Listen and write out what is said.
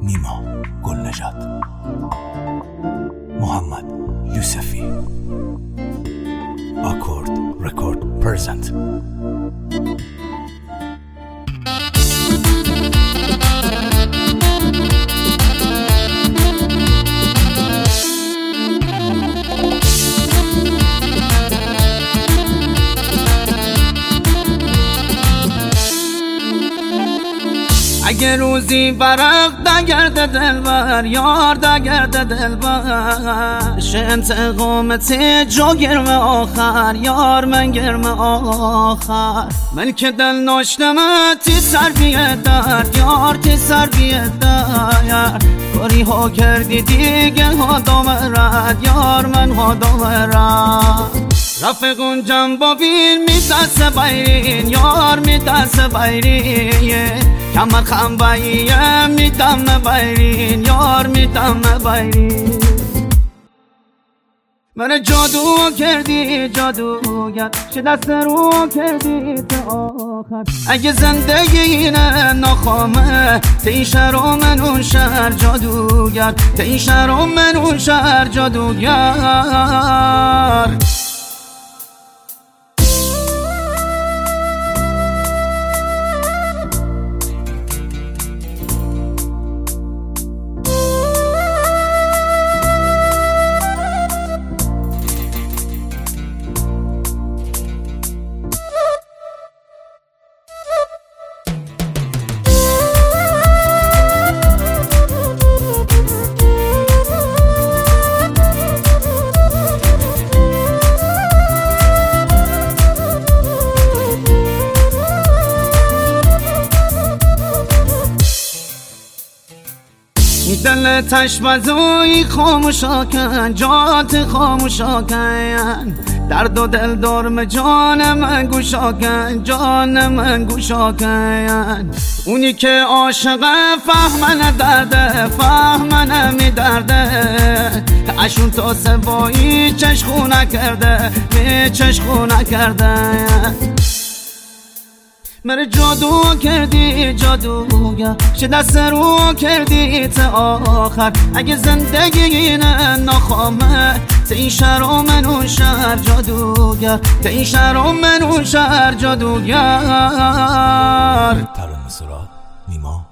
نیما گلنژاد، محمد یوسفی، آکورد رکورد پرزنت. اگه روزی برق دگرده دلبر، یار دگرده دلبر، شه انتقامتی جو گرم آخر، یار من گرم آخر. من که دل ناشتمه تی سر بیدر، یار تی سر بیدر، کاری ها کردی دیگه ها دامرد، یار من ها دامرد. رفقون جنبا بین میترس بیرین، یار میترس بیرین، کمر خنباییه میدم بیرین، یار میدم بیرین. من جادو کردی جادوگر، چه دست رو کردی تا آخر. اگه زندگی اینه ناخامه، تی شهر و من اون شهر جادوگر، تی شهر و من اون شهر جادوگر. دل تشبزوی خاموشا کن، جات خاموشا کن، درد و دل دارم جان من گوشا کن، جان من گوشا کن. اونی که عاشقه فهمنه درده، فهمنه می درده، اشون تا سوایی چشخو نکرده، می چشخو نکرده. من جادو کردی جادوگر، چه دست رو کردی تا آخر. اگه زندگی اینه ناخامه، تی شهر و من اون شهر جادوگر، تی شهر و من اون شهر جادوگر. ترانه سرا نیما